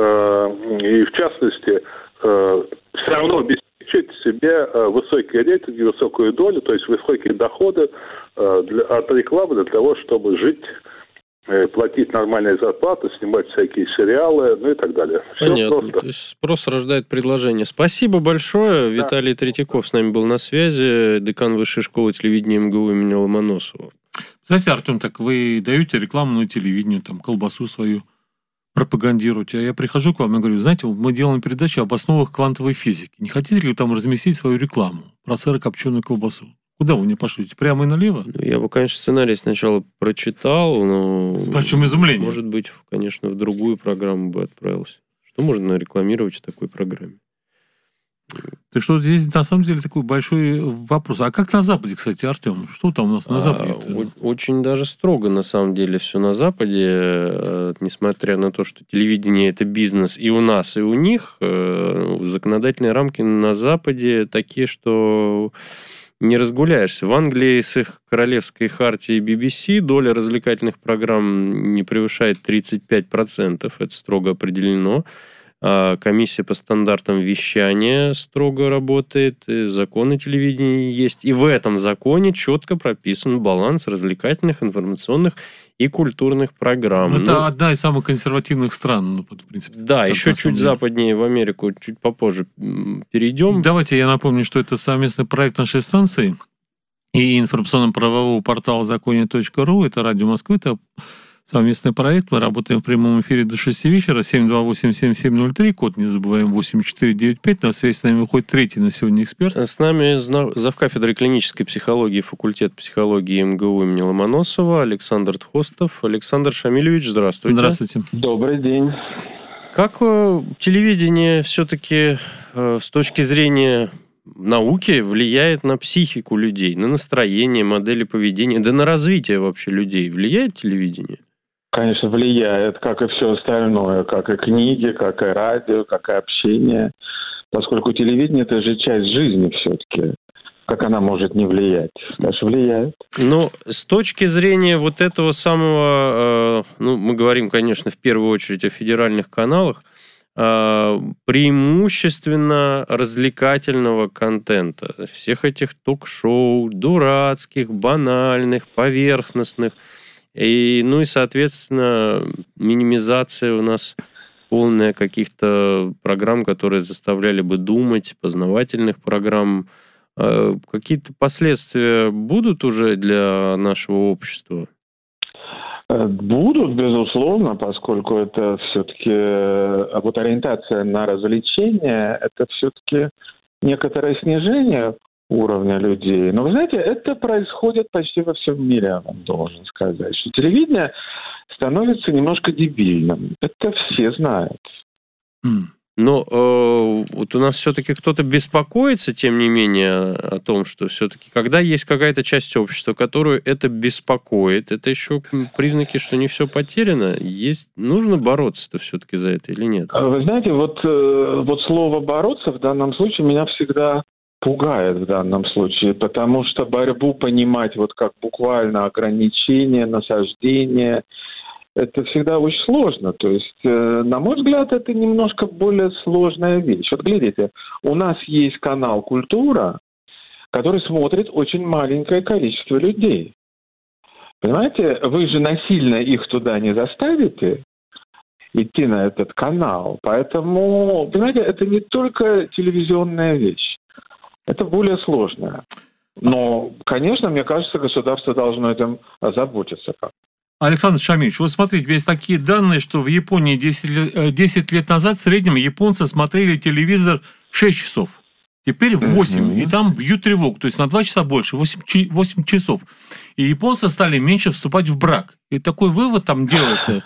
э, и в частности, э, все равно обеспечить себе высокие рейтинги, высокую долю, то есть высокие доходы для, от рекламы для того, чтобы жить, платить нормальные зарплаты, снимать всякие сериалы, ну и так далее. Все понятно. просто. То есть спрос рождает предложение. Спасибо большое. Да. Виталий Третьяков с нами был на связи, декан Высшей школы телевидения МГУ имени Ломоносова. Знаете, Артем, так вы даете рекламу на телевидении, там, колбасу свою пропагандируете, а я прихожу к вам и говорю, знаете, мы делаем передачу об основах квантовой физики. Не хотите ли вы там разместить свою рекламу про сырокопченую колбасу? Куда вы мне пошлете? Прямо и налево? Ну, я бы, конечно, сценарий сначала прочитал, но... Почему изумление? Может быть, конечно, в другую программу бы отправился. Что можно рекламировать в такой программе? Так что здесь, на самом деле, такой большой вопрос. А как на Западе, кстати, Артем? Что там у нас на Западе? А, очень даже строго, на самом деле, все на Западе. Несмотря на то, что телевидение – это бизнес и у нас, и у них, законодательные рамки на Западе такие, что не разгуляешься. В Англии с их королевской хартией би би си доля развлекательных программ не превышает тридцать пять процентов. Это строго определено. Комиссия по стандартам вещания строго работает, законы телевидения есть. И в этом законе четко прописан баланс развлекательных, информационных и культурных программ. Это ну, одна из самых консервативных стран, ну, в принципе. Да, еще чуть деле. западнее, в Америку, чуть попозже перейдем. Давайте я напомню, что это совместный проект нашей станции и информационно-правового портала законе точка ру. Это Радио Москвы, это совместный проект. Мы работаем в прямом эфире до шести вечера. семь два восемь семь семь ноль три. Код не забываем восемь четыре девять пять. На связь с нами выходит третий на сегодня эксперт. С нами завкафедрой клинической психологии, факультет психологии МГУ имени Ломоносова Александр Тхостов. Александр Шамилевич, здравствуйте. Здравствуйте. Добрый день. Как телевидение все-таки с точки зрения науки влияет на психику людей, на настроение, модели поведения, да на развитие вообще людей? Влияет телевидение? Конечно, влияет, как и все остальное, как и книги, как и радио, как и общение. Поскольку телевидение – это же часть жизни все-таки. Как она может не влиять? Конечно, влияет. Но с точки зрения вот этого самого, э, ну, мы говорим, конечно, в первую очередь о федеральных каналах, преимущественно развлекательного контента. Всех этих ток-шоу, дурацких, банальных, поверхностных. И, ну и, соответственно, минимизация у нас полная каких-то программ, которые заставляли бы думать, познавательных программ. Какие-то последствия будут уже для нашего общества? Будут, безусловно, поскольку это все-таки вот ориентация на развлечения, это все-таки некоторое снижение уровня людей. Но, вы знаете, это происходит почти во всем мире, я вам должен сказать, что телевидение становится немножко дебильным. Это все знают. Но э, вот у нас все-таки кто-то беспокоится, тем не менее, о том, что все-таки, когда есть какая-то часть общества, которую это беспокоит, это еще признаки, что не все потеряно. Есть, нужно бороться-то все-таки за это или нет? Вы знаете, вот, вот слово «бороться» в данном случае меня всегда пугает в данном случае, потому что борьбу понимать вот как буквально ограничение, насаждение, это всегда очень сложно. То есть, э, на мой взгляд, это немножко более сложная вещь. Вот глядите, у нас есть канал «Культура», который смотрит очень маленькое количество людей. Понимаете, вы же насильно их туда не заставите идти на этот канал. Поэтому, понимаете, это не только телевизионная вещь. Это более сложная. Но, конечно, мне кажется, государство должно этим озаботиться как-то. Александр Шамильевич, вот смотрите, есть такие данные, что в Японии десять лет назад в среднем японцы смотрели телевизор шесть часов. Теперь восемь, mm-hmm. и там бьют тревогу, то есть на два часа больше, восемь часов. И японцы стали меньше вступать в брак. И такой вывод там делается,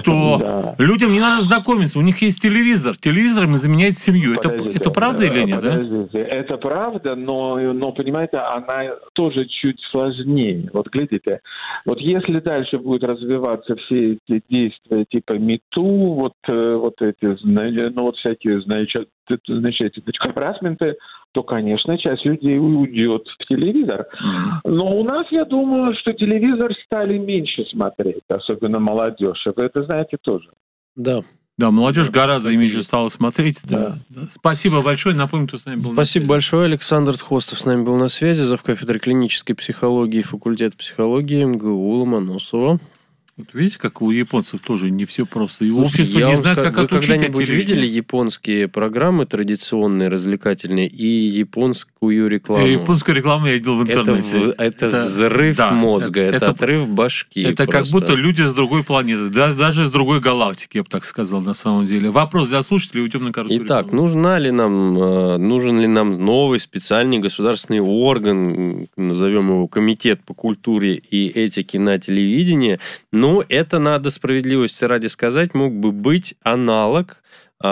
что людям не надо знакомиться, у них есть телевизор, телевизором заменяет семью. Это, это правда или нет? Да? Это правда, но, но, понимаете, она тоже чуть сложнее. Вот глядите, вот если дальше будут развиваться все эти действия типа МИТУ, вот, вот эти, ну, вот всякие, значит, значит, харасменты, то, конечно, часть людей уйдет в телевизор. Mm-hmm. Но у нас, я думаю, что телевизор стали меньше смотреть, особенно молодежь. Вы это знаете тоже. Да. Да, молодежь да. гораздо меньше стала смотреть. Да. Да. Спасибо большое. Напомню, кто с нами был. Спасибо большое. Александр Тхостов с нами был на связи, завкафедры клинической психологии, факультета психологии МГУ Ломоносова. Вот видите, как у японцев тоже не все просто. И общество не знает, как вы отучить когда-нибудь видели японские программы традиционные, развлекательные, и японскую рекламу? И японскую рекламу я видел в интернете. Это, это, это взрыв да, мозга, это, это отрыв башки. Это просто. Как будто люди с другой планеты, да, даже с другой галактики, я бы так сказал, на самом деле. Вопрос для слушателей у темной короткой Итак, рекламы. нужна ли нам, нужен ли нам новый специальный государственный орган, назовем его Комитет по культуре и этике на телевидении? Но Ну, это, надо справедливости ради сказать, мог бы быть аналог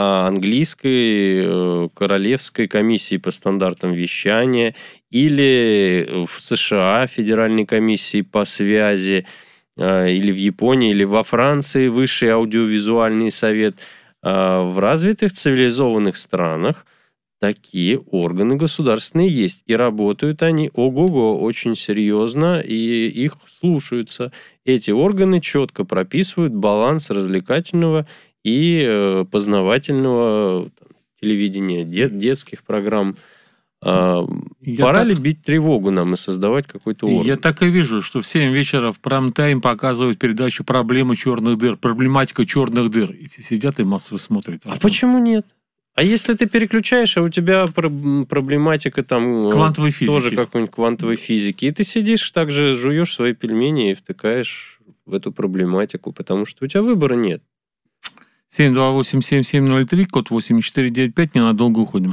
английской королевской комиссии по стандартам вещания или в США Федеральной комиссии по связи, или в Японии, или во Франции Высший аудиовизуальный совет. В развитых цивилизованных странах такие органы государственные есть. И работают они, ого-го, очень серьезно, и их слушаются. Эти органы четко прописывают баланс развлекательного и э, познавательного там, телевидения, дет, детских программ. А, пора так... ли бить тревогу нам и создавать какой-то орган? Я так и вижу, что в семь вечера в прайм-тайм показывают передачу «Проблемы черных дыр», проблематика черных дыр. И все сидят и массово смотрят. А почему нет? А если ты переключаешь, а у тебя проблематика там квантовой физики. Тоже какой-нибудь квантовой физики, и ты сидишь, также жуешь свои пельмени и втыкаешь в эту проблематику, потому что у тебя выбора нет. семь два восемь семь семь ноль три, код восемь четыре девять пять, ненадолго уходим.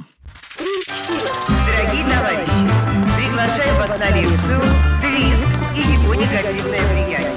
Дорогие товарищи, приглашаю вас на лекцию «Твист и его негативное влияние».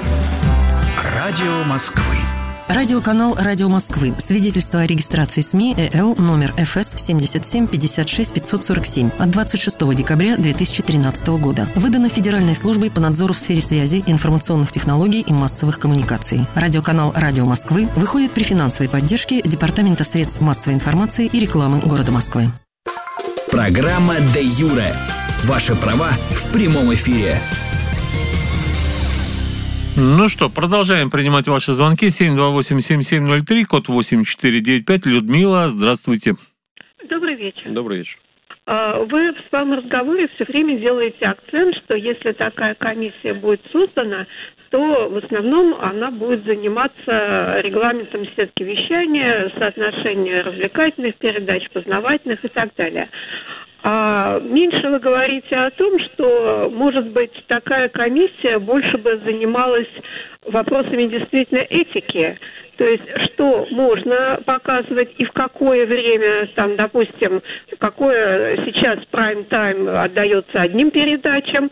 Радио Москвы. Радиоканал «Радио Москвы». Свидетельство о регистрации СМИ ЭЛ номер эф эс семьдесят семь пятьдесят шесть пятьсот сорок семь от двадцать шестого декабря две тысячи тринадцатого года. Выдано Федеральной службой по надзору в сфере связи, информационных технологий и массовых коммуникаций. Радиоканал «Радио Москвы» выходит при финансовой поддержке Департамента средств массовой информации и рекламы города Москвы. Программа «Де юре». Ваши права в прямом эфире. Ну что, продолжаем принимать ваши звонки. семь два восемь семь семь ноль три, код восемь четыре девять пять. Людмила, здравствуйте. Добрый вечер. Добрый вечер. Вы в своем разговоре все время делаете акцент, что если такая комиссия будет создана, то в основном она будет заниматься регламентом сетки вещания, соотношения развлекательных передач, познавательных и так далее. А меньше вы говорите о том, что, может быть, такая комиссия больше бы занималась вопросами действительно этики. То есть, что можно показывать и в какое время, там, допустим, какое сейчас прайм-тайм отдается одним передачам,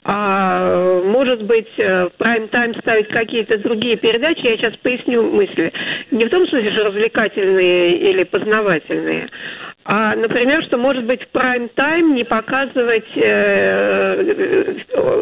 а может быть, в прайм-тайм ставить какие-то другие передачи. Я сейчас поясню мысли. Не в том смысле, что развлекательные или познавательные, а, например, что, может быть, в прайм-тайм не показывать э,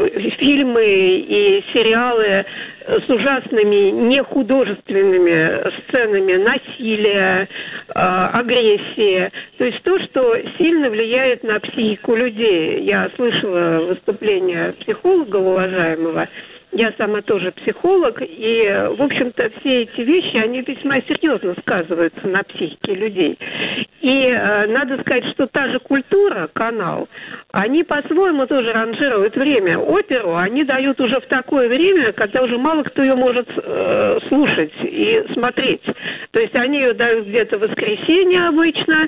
фильмы и сериалы с ужасными нехудожественными сценами насилия, э, агрессии. То есть то, что сильно влияет на психику людей. Я слышала выступление психолога уважаемого. Я сама тоже психолог, и, в общем-то, все эти вещи, они весьма серьезно сказываются на психике людей. И э, надо сказать, что та же культура, канал, они по-своему тоже ранжируют время. Оперу они дают уже в такое время, когда уже мало кто ее может э, слушать и смотреть. То есть они ее дают где-то в воскресенье обычно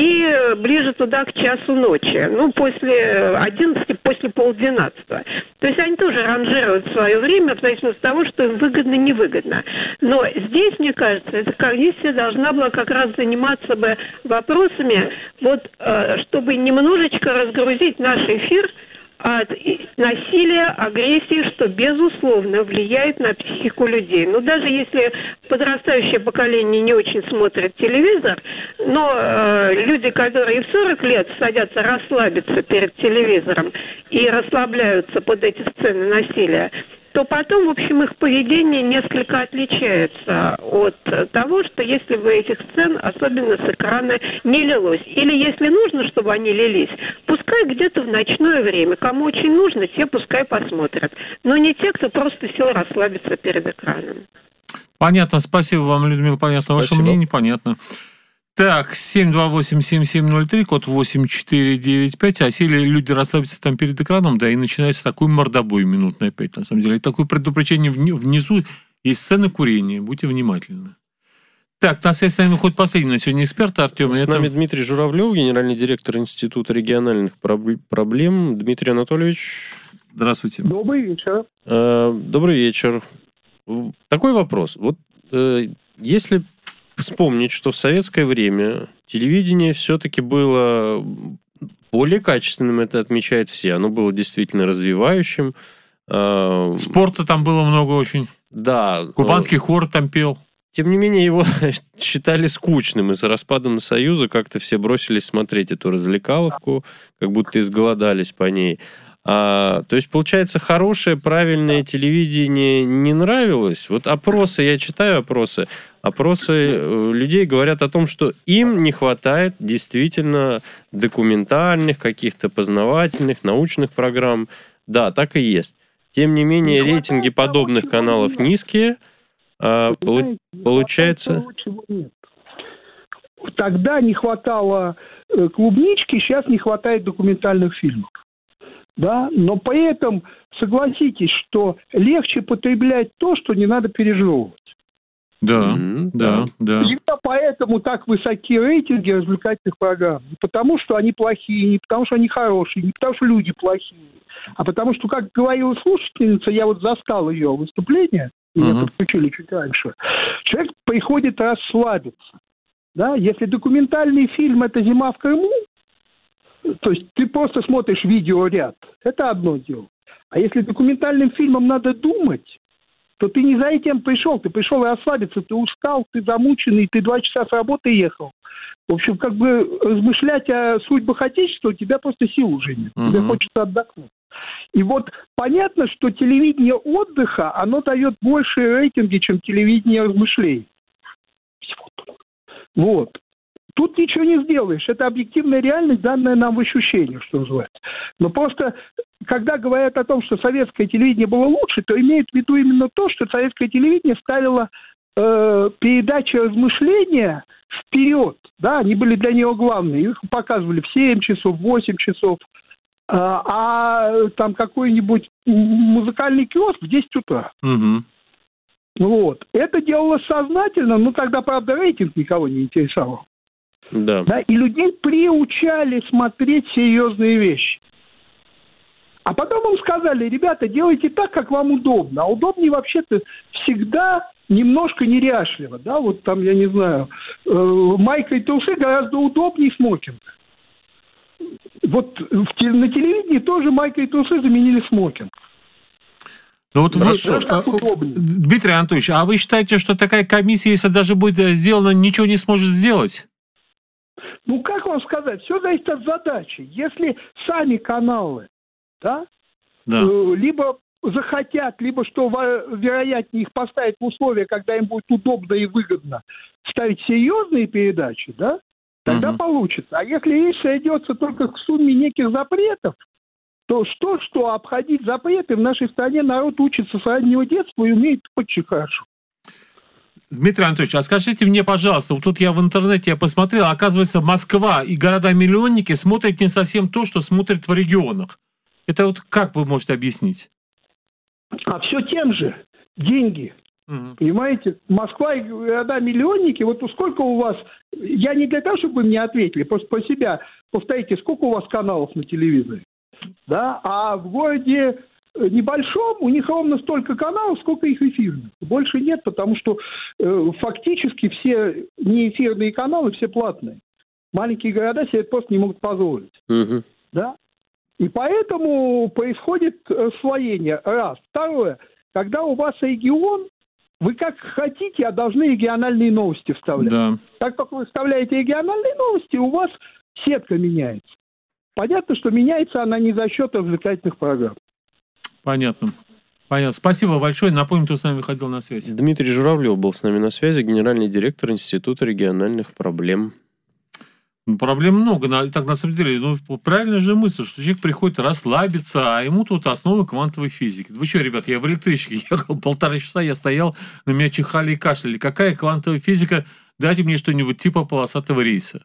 и ближе туда к часу ночи. Ну, после одиннадцати, после полдвенадцатого. То есть они тоже ранжируют свое время в зависимости от того, что им выгодно-невыгодно. Но здесь, мне кажется, эта комиссия должна была как раз заниматься бы вопросами, вот, чтобы немножечко разгрузить наш эфир от насилия, агрессии, что, безусловно, влияет на психику людей. Ну, даже если подрастающее поколение не очень смотрит телевизор, но э, люди, которые в сорок лет садятся расслабиться перед телевизором и расслабляются под эти сцены насилия, то потом, в общем, их поведение несколько отличается от того, что если бы этих сцен, особенно с экрана, не лилось. Или если нужно, чтобы они лились, пускай где-то в ночное время. Кому очень нужно, те пускай посмотрят. Но не те, кто просто сел расслабиться перед экраном. Понятно, спасибо вам, Людмила, понятно. Ваше Спасибо. мнение понятно. Так, семь два восемь семь семь ноль три, код восемь четыре девять пять. А сели люди расслабиться там перед экраном, да, и начинается такой мордобой минутный опять, на самом деле. И такое предупреждение внизу есть сцены курения. Будьте внимательны. Так, на связи с нами выходит последний на сегодня эксперт Артем. С это... нами Дмитрий Журавлев, генеральный директор Института региональных проблем. Дмитрий Анатольевич. Здравствуйте. Добрый вечер. Добрый вечер. Такой вопрос. Вот если вспомнить, что в советское время телевидение все-таки было более качественным, это отмечают все. Оно было действительно развивающим. Спорта там было много очень. Да. Кубанский хор там пел. Тем не менее, его считали скучным, и с распадом Союза как-то все бросились смотреть эту развлекаловку, как будто изголодались по ней. А, то есть, получается, хорошее, правильное телевидение не нравилось. Вот опросы, я читаю опросы, опросы людей говорят о том, что им не хватает действительно документальных, каких-то познавательных, научных программ. Да, так и есть. Тем не менее, не рейтинги подобных каналов низкие. А, Понимаете, получается... Нет. Тогда не хватало клубнички, сейчас не хватает документальных фильмов. Да? Но поэтому согласитесь, что легче потреблять то, что не надо пережевывать. Да, mm-hmm, да, да. Именно поэтому так высоки рейтинги развлекательных программ. Не потому, что они плохие, не потому, что они хорошие, не потому, что люди плохие, а потому, что, как говорила слушательница, я вот застал ее выступление, меня uh-huh. подключили чуть раньше, человек приходит расслабиться. Да? Если документальный фильм – это «Зима в Крыму», то есть ты просто смотришь видеоряд, это одно дело. А если документальным фильмом надо думать, то ты не за этим пришел, ты пришел расслабиться, ты устал, ты замученный, ты два часа с работы ехал. В общем, как бы размышлять о судьбах Отечества у тебя просто сил уже нет, uh-huh. тебе хочется отдохнуть. И вот понятно, что телевидение отдыха, оно дает больше рейтинги, чем телевидение размышлений. Вот. Тут ничего не сделаешь. Это объективная реальность, данная нам в ощущениях, что называется. Но просто когда говорят о том, что советское телевидение было лучше, то имеют в виду именно то, что советское телевидение ставило э, передачи размышления вперед. Да, они были для него главные. Их показывали в семь часов, в восемь часов. А, а там какой-нибудь музыкальный киоск в десять утра. Угу. Вот. Это делалось сознательно, но тогда, правда, рейтинг никого не интересовал. Да. Да, и людей приучали смотреть серьезные вещи. А потом им сказали: ребята, делайте так, как вам удобно. А удобнее вообще-то всегда немножко неряшливо. Да, вот там, я не знаю, э, майка и трусы гораздо удобнее смокинг. Вот в, на телевидении тоже майка и трусы заменили смокинг. Ну вот вы, Дмитрий Анатольевич, а вы считаете, что такая комиссия, если даже будет сделана, ничего не сможет сделать? Ну, как вам сказать, все зависит от задачи. Если сами каналы, да, да. Э, либо захотят, либо, что вероятнее, их поставить в условия, когда им будет удобно и выгодно ставить серьезные передачи, да, тогда угу. получится. А если речь идется только к сумме неких запретов, то что, что обходить запреты в нашей стране народ учится с раннего детства и умеет очень хорошо. Дмитрий Анатольевич, а скажите мне, пожалуйста, вот тут я в интернете я посмотрел, оказывается, Москва и города-миллионники смотрят не совсем то, что смотрят в регионах. Это вот как вы можете объяснить? А все тем же. Деньги. Угу. Понимаете? Москва и города-миллионники, вот сколько у вас... Я не для того, чтобы вы мне ответили, просто по себя повторите, сколько у вас каналов на телевизоре? Да? А в городе небольшом у них ровно столько каналов, сколько их эфирных. Больше нет, потому что э, фактически все неэфирные каналы, все платные. Маленькие города себе это просто не могут позволить. Угу. Да? И поэтому происходит освоение. Раз. Второе. Когда у вас регион, вы как хотите, а должны региональные новости вставлять. Да. Так как вы вставляете региональные новости, у вас сетка меняется. Понятно, что меняется она не за счет развлекательных программ. Понятно. Понятно. Спасибо большое. Напомню, кто с нами выходил на связь. Дмитрий Журавлев был с нами на связи, генеральный директор Института региональных проблем. Ну, проблем много. Так, на самом деле, ну, правильная же мысль, что человек приходит расслабиться, а ему тут основы квантовой физики. Вы что, ребят, я в электричке ехал полтора часа, я стоял, на меня чихали и кашляли. Какая квантовая физика? Дайте мне что-нибудь типа полосатого рейса.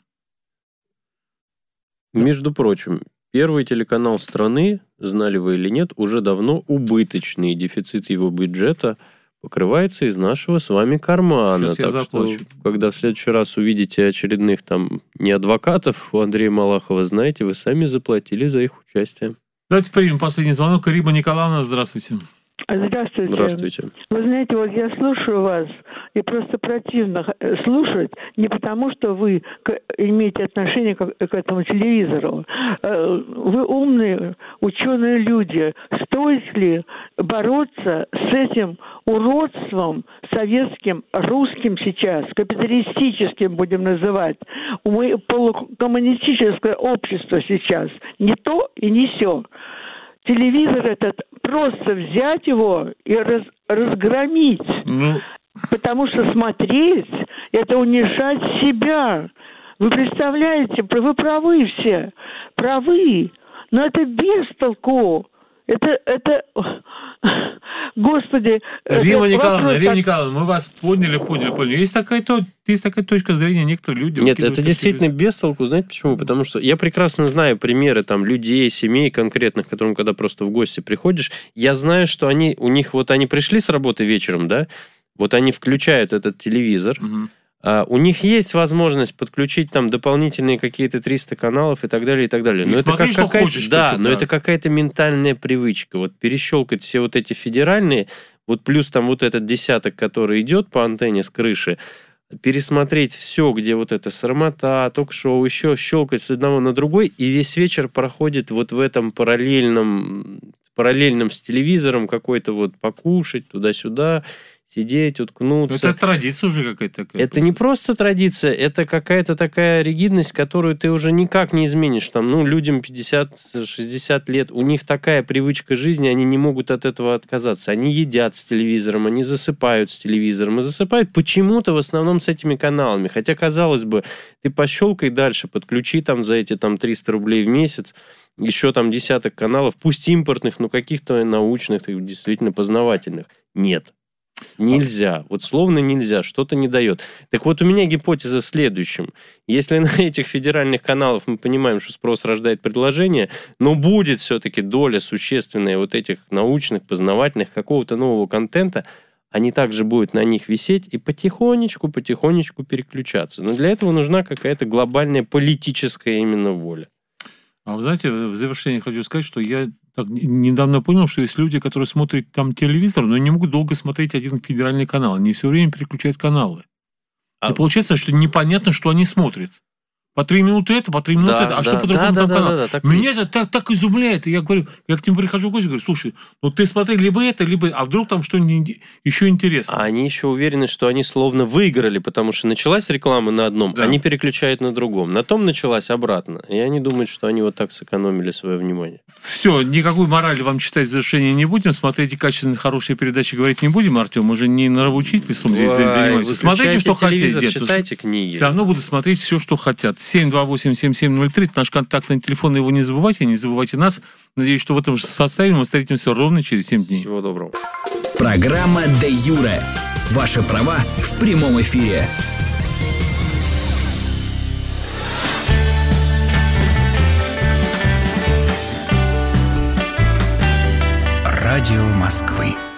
Между прочим, первый телеканал страны, знали вы или нет, уже давно убыточный. Дефицит его бюджета покрывается из нашего с вами кармана. Сейчас я так заплачу. Что, когда в следующий раз увидите очередных там не адвокатов у Андрея Малахова, знаете, вы сами заплатили за их участие. Давайте примем последний звонок. Рима Николаевна, здравствуйте. Здравствуйте. Здравствуйте. Вы знаете, вот я слушаю вас, и просто противно слушать, не потому, что вы имеете отношение к, к этому телевизору. Вы умные, ученые люди. Стоит ли бороться с этим уродством советским, русским сейчас, капиталистическим будем называть? Мы полукоммунистическое общество сейчас. Не то и не сё. Телевизор этот, просто взять его и раз, разгромить. Ну... Потому что смотреть – это унижать себя. Вы представляете, вы правы все, правы, но это бестолку. Это, это, господи... Рима Николаевна, вопрос... Рима Николаевна, мы вас поняли, поняли, поняли. Есть такая, то, есть такая точка зрения некоторых людей. Нет, это действительно бестолку, знаете почему? Потому что я прекрасно знаю примеры там людей, семей конкретных, к которым, когда просто в гости приходишь, я знаю, что они, у них вот они пришли с работы вечером, да, вот они включают этот телевизор, угу. а у них есть возможность подключить там дополнительные какие-то триста каналов и так далее, и так далее. Но и это смотри, как какая-то, хочешь, да, что-то, но да. это какая-то ментальная привычка. Вот перещелкать все вот эти федеральные, вот плюс там вот этот десяток, который идет по антенне с крыши, пересмотреть все, где вот это срамота, ток-шоу, еще щелкать с одного на другой, и весь вечер проходит вот в этом параллельном, параллельном с телевизором какой-то вот покушать туда-сюда, сидеть, уткнуться. Это традиция уже какая-то такая. Это не просто традиция, это какая-то такая ригидность, которую ты уже никак не изменишь. Там, ну, людям пятьдесят-шестьдесят лет, у них такая привычка жизни, они не могут от этого отказаться. Они едят с телевизором, они засыпают с телевизором. И засыпают почему-то в основном с этими каналами. Хотя, казалось бы, ты пощелкай дальше, подключи там за эти там триста рублей в месяц, еще там десяток каналов, пусть импортных, но каких-то научных, действительно познавательных. Нет. Нельзя. Вот словно нельзя. Что-то не дает. Так вот, у меня гипотеза в следующем. Если на этих федеральных каналах мы понимаем, что спрос рождает предложение, но будет все-таки доля существенная вот этих научных, познавательных, какого-то нового контента, они также будут на них висеть и потихонечку-потихонечку переключаться. Но для этого нужна какая-то глобальная политическая именно воля. А вы знаете, в завершение хочу сказать, что я так недавно понял, что есть люди, которые смотрят там телевизор, но не могут долго смотреть один федеральный канал. Они все время переключают каналы. А... И получается, что непонятно, что они смотрят. По три минуты это, по три минуты да, это. А да, что по-другому да, там да, канал? Да, да, так Меня есть. это так, так изумляет. И я говорю, я к ним прихожу в гости и говорю, слушай, ну ты смотри либо это, либо... А вдруг там что-нибудь еще интересно? А они еще уверены, что они словно выиграли, потому что началась реклама на одном, да. Они переключают на другом. На том началась обратно. И они думают, что они вот так сэкономили свое внимание. Все, никакой морали вам читать в завершение не будем. Смотрите качественные, хорошие передачи говорить не будем, Артем. Мы же не нравоучительством здесь занимаемся. Смотрите, что хотите. Читайте книги. Все равно будут смотреть все, что хотят. семь два восемь семь семь ноль три, наш контактный телефон, его не забывайте, не забывайте нас. Надеюсь, что в этом же составе мы встретимся ровно через семь дней. Всего доброго. Программа «Де Юре». Ваши права в прямом эфире. Радио Москвы.